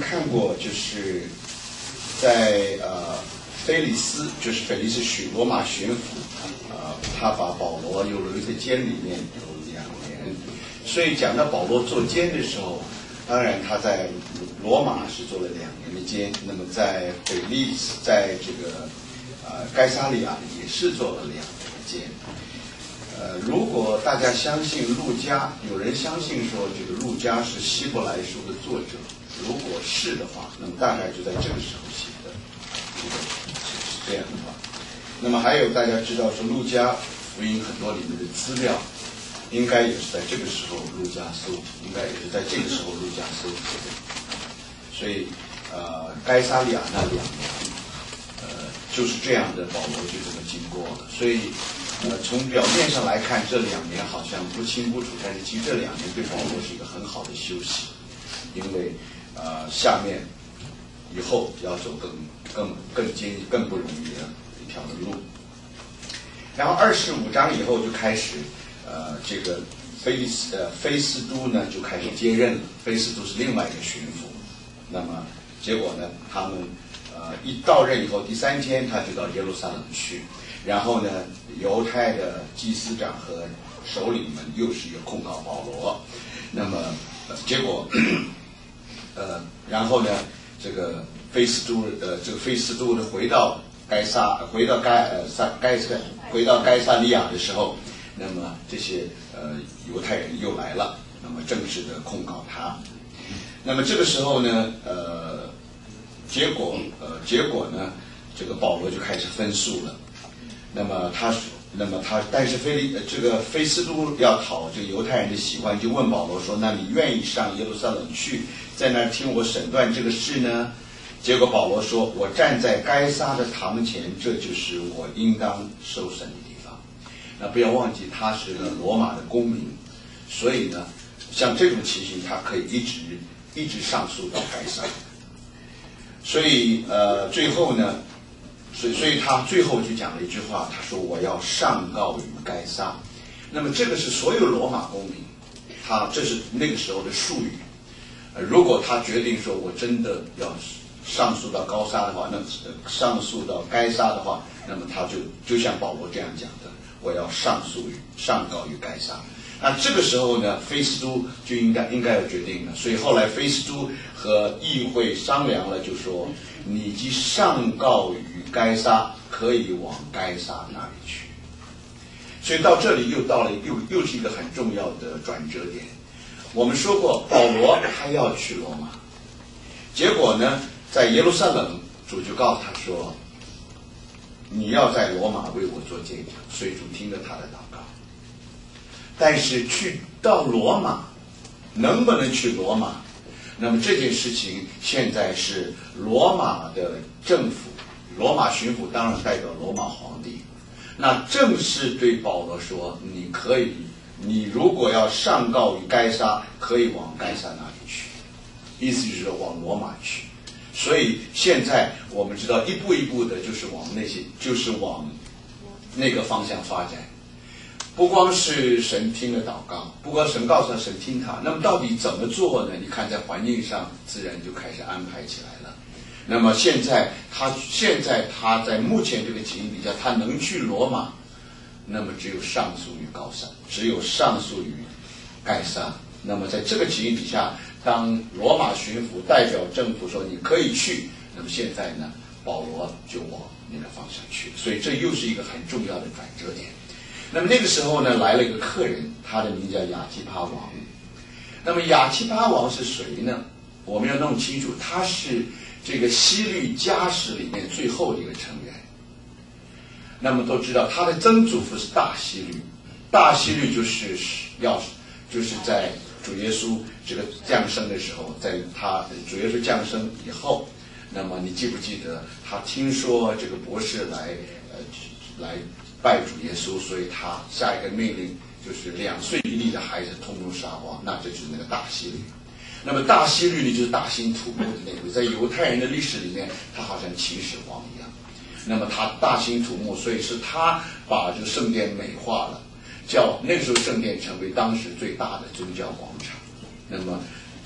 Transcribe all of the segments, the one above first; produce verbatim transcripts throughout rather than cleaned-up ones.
看过，就是在呃菲利斯，就是菲利斯巡罗马巡抚，呃，他把保罗又留在监里面有两年，所以讲到保罗坐监的时候，当然他在罗马是做了两年的监，那么在菲利斯，在这个呃该撒利亚也是做了两年的监。呃，如果大家相信路加，有人相信说这个路加是希伯来书的作者，如果是的话，那么大概就在这个时候写的，这个是这样的话。那么还有大家知道说路加福音很多里面的资料，应该也是在这个时候路加搜，应该也是在这个时候路加搜集的。所以呃，该撒利亚那两年，呃，就是这样的，保罗就这么经过了。所以呃，从表面上来看，这两年好像不清不楚，但是其实这两年对保罗是一个很好的休息，因为呃，下面以后要走更更更艰更不容易的一条的路。然后二十五章以后就开始，呃，这个菲利斯呃菲斯都呢就开始接任了。菲斯都是另外一个巡抚，那么结果呢，他们呃一到任以后，第三天他就到耶路撒冷去。然后呢，犹太的祭司长和首领们又是一个控告保罗，那么、呃、结果，呃，然后呢，这个菲斯都呃，这个菲斯都的回到该撒，回到该呃撒该回到该撒利亚的时候，那么这些呃犹太人又来了，那么正式的控告他。那么这个时候呢，呃，结果呃结果呢，这个保罗就开始分诉了。那么他，那么他，但是菲利这个菲斯都要讨这个犹太人的喜欢，就问保罗说：“那你愿意上耶路撒冷去，在那儿听我审断这个事呢？”结果保罗说：“我站在该撒的堂前，这就是我应当受审的地方。”那不要忘记，他是个罗马的公民，所以呢，像这种情形，他可以一直一直上诉到该撒。所以呃，最后呢。所以，所以他最后就讲了一句话，他说：“我要上告于该撒。”那么，这个是所有罗马公民，他这是那个时候的术语。呃，如果他决定说我真的要上诉到高撒的话，那上诉到该撒的话，那么他就就像保罗这样讲的：“我要上诉于上告于该撒。”那这个时候呢，菲斯都就应该应该要决定了。所以后来菲斯都和议会商量了，就说：“你既上告于该撒，可以往该撒那里去。”所以到这里又到了又又是一个很重要的转折点。我们说过，保罗他要去罗马，结果呢，在耶路撒冷，主就告诉他说：“你要在罗马为我做见证。”所以主听了他的祷告。但是去到罗马，能不能去罗马？那么这件事情现在是罗马的政府，罗马巡抚当然代表罗马皇帝，那正式对保罗说：“你可以，你如果要上告于该撒，可以往该撒那里去。”意思就是说往罗马去。所以现在我们知道，一步一步的，就是往那些，就是往那个方向发展。不光是神听了祷告，不光神告诉他神听他，那么到底怎么做呢？你看在环境上自然就开始安排起来了。那么现在他现在他在目前这个情形底下，他能去罗马，那么只有上诉于高撒，只有上诉于该撒。那么在这个情形底下，当罗马巡抚代表政府说你可以去，那么现在呢，保罗就往那个方向去，所以这又是一个很重要的转折点。那么那个时候呢，来了一个客人，他的名叫亚基帕王。那么亚基帕王是谁呢？我们要弄清楚，他是这个希律家史里面最后的一个成员。那么都知道，他的曾祖父是大希律，大希律就是要就是在主耶稣这个降生的时候，在他主耶稣降生以后，那么你记不记得他听说这个博士来呃来拜主耶稣，所以他下一个命令就是两岁一粒的孩子通通杀光，那这就是那个大希律。那么大希律呢，就是大兴土木的那位，在犹太人的历史里面，他好像秦始皇一样。那么他大兴土木，所以是他把这个圣殿美化了，叫那个时候圣殿成为当时最大的宗教广场。那么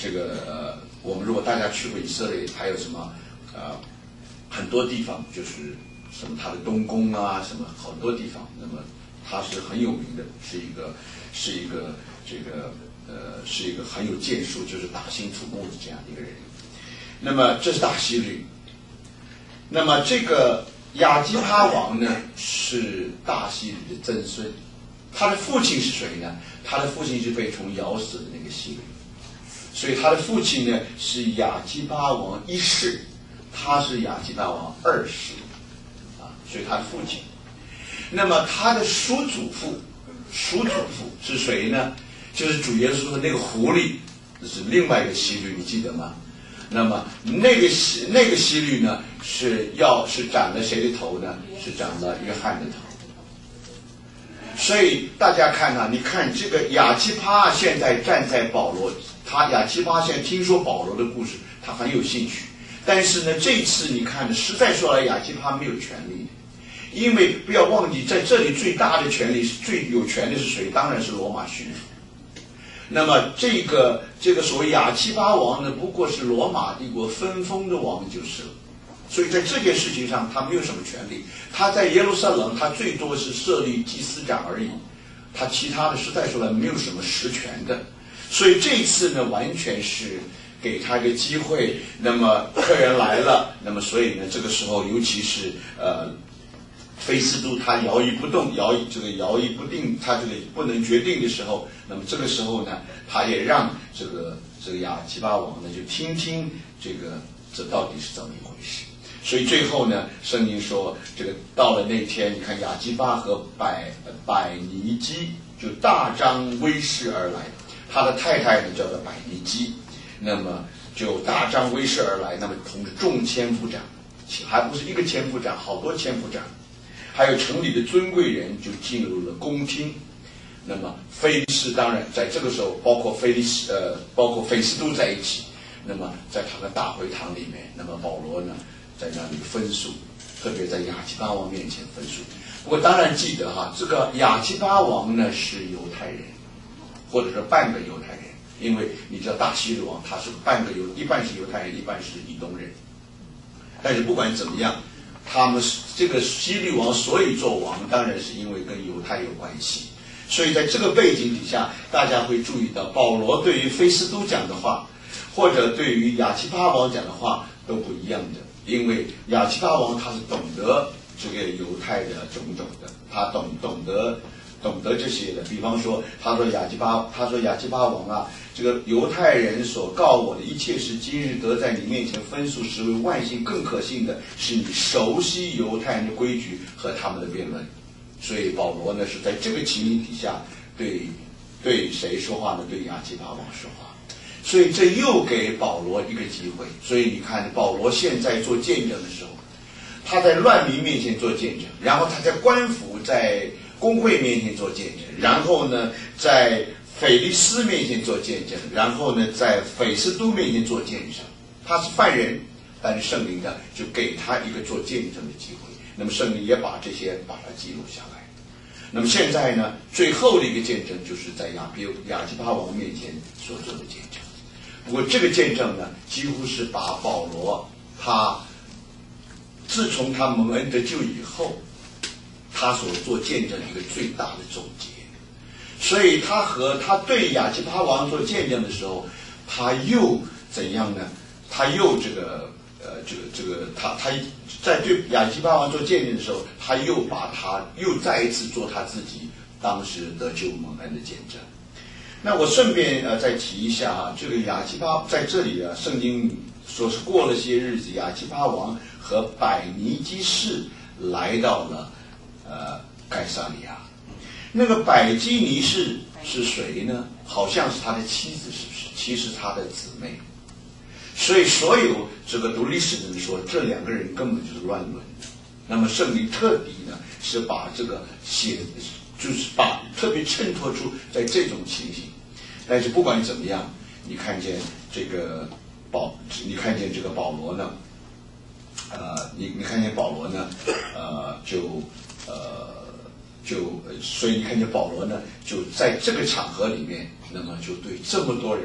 这个呃，我们如果大家去过以色列，还有什么呃很多地方，就是什么它的东宫啊，什么很多地方，那么他是很有名的，是一个是一个这个呃是一个很有建树，就是大兴土木的这样一个人。那么这是大希律。那么这个亚基帕王呢是大希律的曾孙，他的父亲是谁呢？他的父亲是被虫咬死的那个希律，所以他的父亲呢是亚基帕王一世，他是亚基帕王二世，啊，所以他的父亲。那么他的叔祖父，叔祖父是谁呢？就是主耶稣的那个狐狸，这是另外一个希律，你记得吗？那么那个希那个希律呢，是要是斩了谁的头呢？是斩了约翰的头。所以大家看啊，你看这个亚基帕现在站在保罗，他亚基帕现在听说保罗的故事，他很有兴趣。但是呢，这次你看，实在说来，亚基帕没有权利的，因为不要忘记，在这里最大的权力是最有权的是谁？当然是罗马巡抚。那么这个这个所谓亚基帕王呢，不过是罗马帝国分封的王就是了。所以在这件事情上，他没有什么权利。他在耶路撒冷，他最多是设立祭司长而已，他其他的实在说来没有什么实权的。所以这一次呢，完全是给他一个机会。那么客人来了，那么所以呢，这个时候尤其是呃。菲斯都他摇曳不动，摇这个摇曳不定，他这个不能决定的时候，那么这个时候呢，他也让这个这个亚基帕王呢就听听这个这到底是怎么一回事。所以最后呢，圣经说这个到了那天，你看亚基帕和百百尼基就大张威势而来，他的太太呢叫做百尼基，那么就大张威势而来，那么同着众千夫长，还不是一个千夫长，好多千夫长。还有城里的尊贵人就进入了宫厅，那么菲利士当然在这个时候，包括菲利士呃，包括菲斯都在一起。那么在他的大会堂里面，那么保罗呢在那里分诉，特别在亚基帕王面前分诉。不过当然记得哈，这个亚基帕王呢是犹太人，或者是半个犹太人，因为你知道大希律王他是半个犹，一半是犹太人，一半是以东人。但是不管怎么样，他们这个希律王所以做王，当然是因为跟犹太有关系。所以在这个背景底下，大家会注意到保罗对于菲斯都讲的话，或者对于亚基帕王讲的话都不一样的。因为亚基帕王他是懂得这个犹太的种种的，他懂懂得懂得这些的。比方说，他说亚基帕，他说亚基帕王啊，这个犹太人所告我的一切事，今日得在你面前分诉，实为万幸。更可信的是，你熟悉犹太人的规矩和他们的辩论。所以保罗呢是在这个情形底下对对谁说话呢？对亚基帕王说话。所以这又给保罗一个机会。所以你看，保罗现在做见证的时候，他在乱民面前做见证，然后他在官府在公会面前做见证，然后呢在腓利斯面前做见证，然后呢在腓斯都面前做见证。他是犯人，但是圣灵呢就给他一个做见证的机会。那么圣灵也把这些把它记录下来。那么现在呢，最后的一个见证就是在亚比亚基帕王面前所做的见证。不过这个见证呢，几乎是把保罗他自从他蒙恩得救以后，他所做见证一个最大的总结。所以他和他对亚基帕王做见证的时候，他又怎样呢？他又这个呃，这个这个他他在对亚基帕王做见证的时候，他又把他又再一次做他自己当时得救蒙恩的见证。那我顺便呃再提一下啊，这个亚基帕在这里啊，圣经说是过了些日子，亚基帕王和百尼基士来到了呃该撒利亚。那个百基尼士是谁呢？好像是他的妻子，是不是？其实他的姊妹。所以所有这个读历史的人说，这两个人根本就是乱伦。那么圣灵特地呢是把这个写，就是把特别衬托出在这种情形。但是不管怎么样，你看见这个保，你看见这个保罗呢，呃，你你看见保罗呢，呃，就呃就所以你看见保罗呢，就在这个场合里面，那么就对这么多人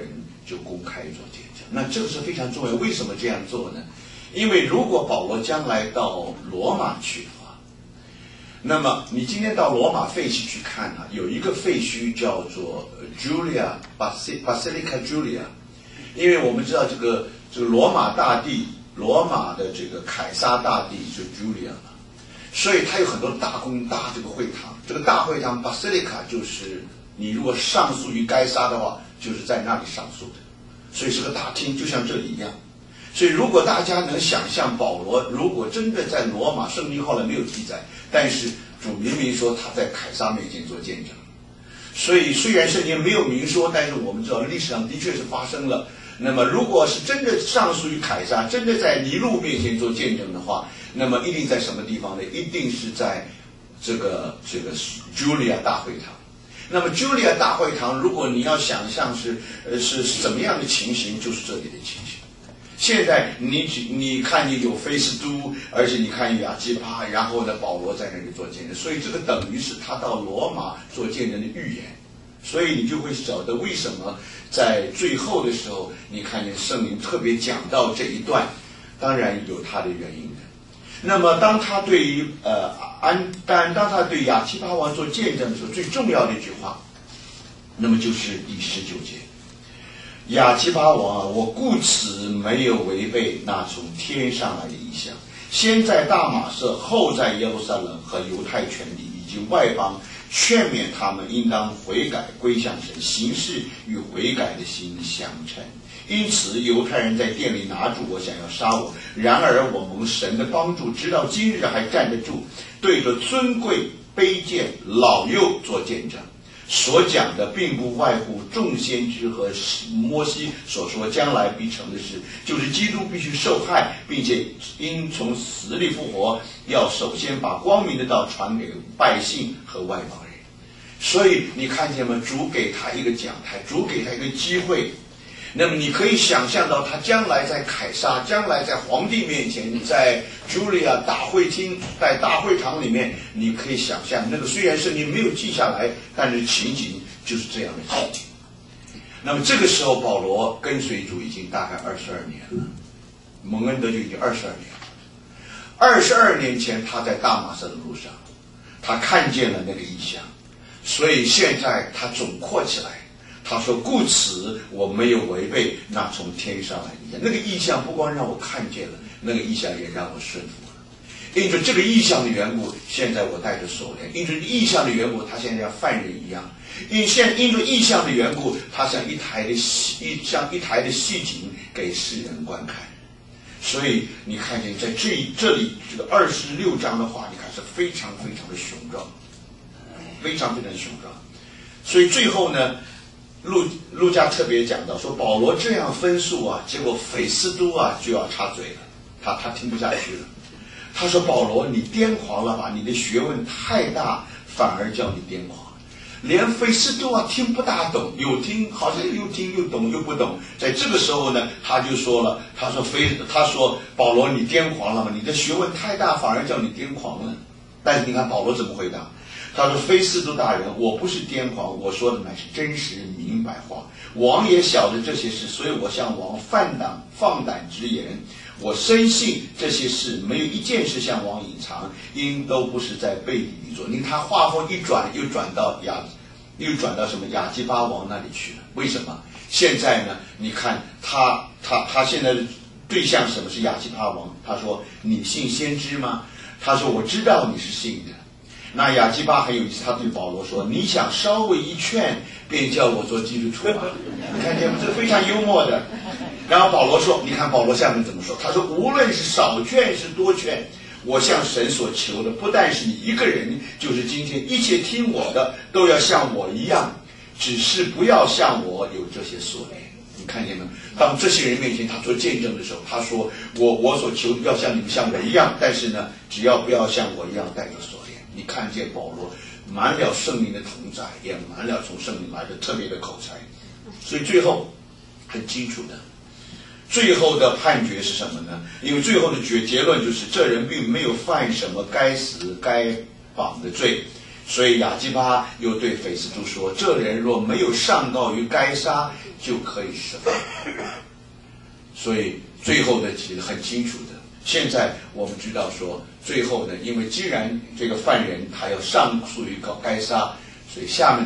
就公开做见证。那这个是非常重要。为什么这样做呢？因为如果保罗将来到罗马去的话，那么你今天到罗马废墟去看啊，有一个废墟叫做 Julia Basilica Julia， 因为我们知道这个这个罗马大帝，罗马的这个凯撒大帝就 Julia 嘛，所以它有很多大宫大这个会堂。这个大会堂 Basilica 就是你如果上诉于该撒的话，就是在那里上诉的，所以是个大厅，就像这里一样。所以如果大家能想象保罗如果真的在罗马，圣经后来没有记载，但是主明明说他在凯撒面前做见证，所以虽然圣经没有明说，但是我们知道历史上的确是发生了。那么如果是真的上诉于凯撒，真的在尼禄面前做见证的话，那么一定在什么地方呢？一定是在这个这个 Julia 大会堂。那么 Julia 大会堂，如果你要想象是呃是怎么样的情形，就是这里的情形。现在你你看你有菲斯都，而且你看有亚基帕，然后呢保罗在那里做见证，所以这个等于是他到罗马做见证的预言。所以你就会晓得为什么在最后的时候，你看见圣灵特别讲到这一段，当然有他的原因的。那么当他对于呃安当当他对亚基帕王做见证的时候，最重要的一句话，那么就是第十九节。亚基帕王，我故此没有违背那从天上来的意象，先在大马色，后在耶路撒冷和犹太全地以及外邦，劝勉他们应当悔改归向神，行事与悔改的心相称。因此犹太人在殿里拿住我，想要杀我，然而我蒙神的帮助，直到今日还站得住，对着尊贵卑贱老幼做见证。所讲的并不外乎众先知和摩西所说将来必成的事，就是基督必须受害，并且因从死里复活，要首先把光明的道传给百姓和外邦人。所以你看见吗？主给他一个讲台，主给他一个机会。那么你可以想象到他将来在凯撒，将来在皇帝面前，在 Julia 大会厅，在大会堂里面，你可以想象那个虽然圣经没有记下来，但是情景就是这样的情景。那么这个时候保罗跟随主已经大概二十二年了，蒙恩德就已经二十二年了。二十二年前他在大马色的路上，他看见了那个异象，所以现在他总括起来，他说故此我没有违背那从天上来的意象。那个意象不光让我看见了，那个意象也让我顺服了。因着这个意象的缘故，现在我带着锁链；因着意象的缘故，他现在像犯人一样；因现因着意象的缘故，他像一台的戏，一像一台的戏景给世人观看。所以你看见在这这里这个二十六章的话，你看是非常非常的雄壮，非常非常的雄壮。所以最后呢，路路加特别讲到说，保罗这样分述啊，结果斐斯都啊就要插嘴了，他他听不下去了。他说：“保罗，你癫狂了吧？你的学问太大，反而叫你癫狂。连斐斯都啊听不大懂，有听好像又听又懂又不懂。在这个时候呢，他就说了，他说非他说保罗，你癫狂了吗？你的学问太大，反而叫你癫狂了。但是你看保罗怎么回答？他说：菲斯都大人，我不是癫狂，我说的乃是真实明白话。王也晓得这些事，所以我向王放胆放胆直言。我深信这些事没有一件事向王隐藏，因都不是在背地里做。你看他话锋一转，又转到亚，又转到什么亚基巴王那里去了。为什么？现在呢？你看他他他现在的对象什么是亚基巴王？他说：你信先知吗？他说：我知道你是信的。那亚基巴很有意思，他对保罗说：你想稍微一劝，便叫我做基督徒啊？你看见吗？这非常幽默的。然后保罗说，你看保罗下面怎么说？他说：无论是少劝是多劝，我向神所求的不但是你一个人，就是今天一切听我的都要像我一样，只是不要像我有这些锁链。你看见没有？当这些人面前他做见证的时候，他说：我我所求的要像你们像我一样，但是呢，只要不要像我一样带着锁链。你看见保罗满了圣灵的同在，也满了从圣灵来的特别的口才。所以最后很清楚的，最后的判决是什么呢？因为最后的结结论就是这人并没有犯什么该死该绑的罪，所以亚基巴又对斐斯都说：这人若没有上告于该撒， 就可以释放。所以最后的其实很清楚的。现在我们知道说，最后呢，因为既然这个犯人还要上诉于该该杀，所以下面